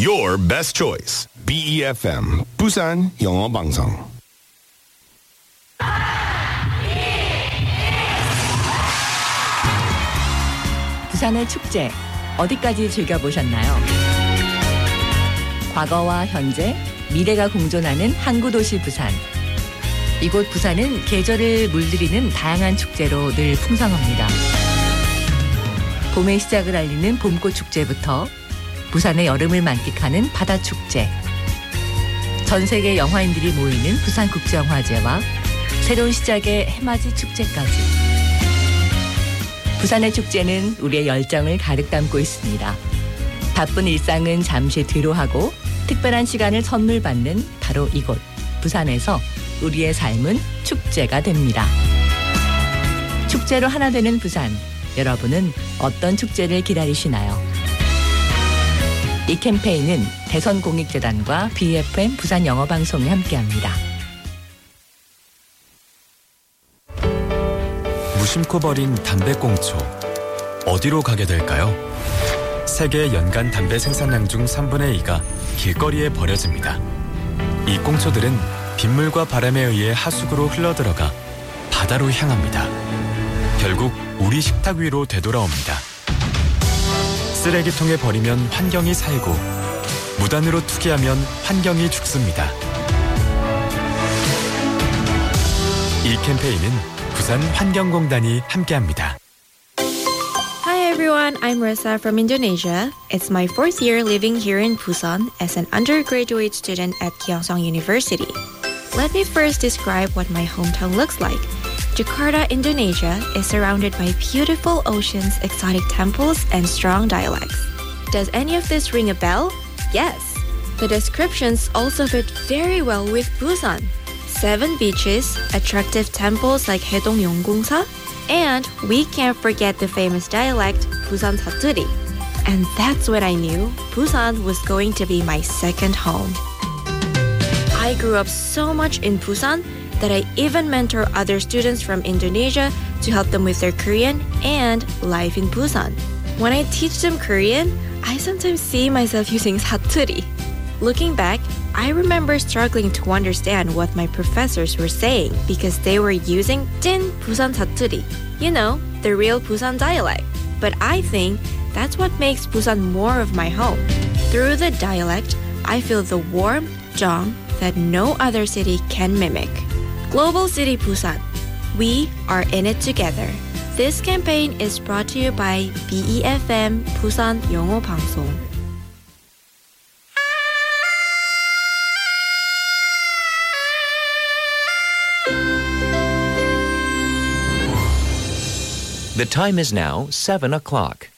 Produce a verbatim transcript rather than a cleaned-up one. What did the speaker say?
Your best choice. B E F M 부산 영어 방송. 부산의 축제 어디까지 즐겨보셨나요? 과거와 현재, 미래가 공존하는 항구도시 부산. 이곳 부산은 계절을 물들이는 다양한 축제로 늘 풍성합니다. 봄의 시작을 알리는 봄꽃 축제부터 부산의 여름을 만끽하는 바다축제, 전 세계 영화인들이 모이는 부산국제영화제와 새로운 시작의 해맞이 축제까지. 부산의 축제는 우리의 열정을 가득 담고 있습니다. 바쁜 일상은 잠시 뒤로 하고 특별한 시간을 선물 받는 바로 이곳 부산에서 우리의 삶은 축제가 됩니다. 축제로 하나 되는 부산, 여러분은 어떤 축제를 기다리시나요? 이 캠페인은 대선공익재단과 비 에프 엠 부산 영어방송이 함께합니다. 무심코 버린 담배꽁초, 어디로 가게 될까요? 세계 연간 담배 생산량 중 삼분의 이가 길거리에 버려집니다. 이 꽁초들은 빗물과 바람에 의해 하수구로 흘러들어가 바다로 향합니다. 결국 우리 식탁 위로 되돌아옵니다. 쓰레기통에 버리면 환경이 살고, 무단으로 투기하면 환경이 죽습니다. 이 캠페인은 부산 환경공단이 함께합니다. Hi everyone, I'm Ressa from Indonesia. It's my fourth year living here in Busan as an undergraduate student at Gyeongsang University. Let me first describe what my hometown looks like. Jakarta, Indonesia is surrounded by beautiful oceans, exotic temples, and strong dialects. Does any of this ring a bell? Yes. The descriptions also fit very well with Busan. Seven beaches, attractive temples like Haedong Yonggongsa, and we can't forget the famous dialect Busan Satturi. And that's when I knew Busan was going to be my second home. I grew up so much in Busan that I even mentor other students from Indonesia to help them with their Korean and life in Busan. When I teach them Korean, I sometimes see myself using 사투리. Looking back, I remember struggling to understand what my professors were saying because they were using 찐 Busan 사투리, you know, the real Busan dialect. But I think that's what makes Busan more of my home. Through the dialect, I feel the warm charm that no other city can mimic. Global City Busan. We are in it together. This campaign is brought to you by B E F M 부산 영어 방송. The time is now seven o'clock.